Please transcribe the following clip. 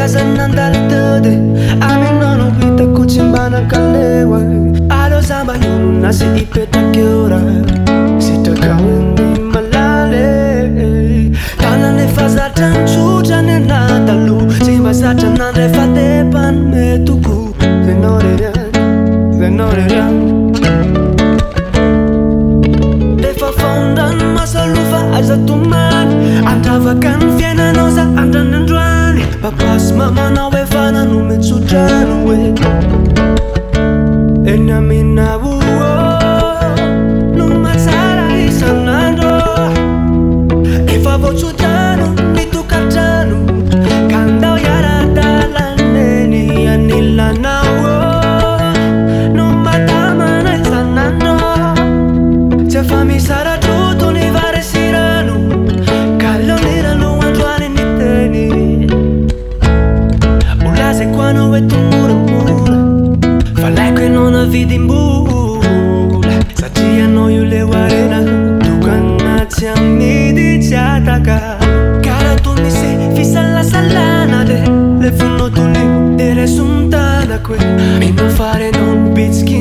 kaza nandalo tody aminao hitako tsy mbanakalewa alô zamba ionona sy ipetakeo raha sitrakaony malale tanany zatra tsotra ny anatalo tsy mahazatra nandray fatepany metoko zenao reriany defa fondrany masalofa aza tomany andravaka ny fiainanao za andrany androany papasy mamanao efa nanome tsotrano hoe eny aminao no matsara isanandro efa voatsotrano mitokatrano ka ndao iara-dalaneny anilanao no matamana isanandro tsy afa misaratroto ny varesirano ka leonirano androany ny teny olazako anao hoe tomoramora fa laiko ianao navidim-bola satria anao io le arena tokana tsy amidy tsy ataka karaha toy misy fisalasalana de le fonao tolimo de reso mitanako hoe mino farenao ny bitsiky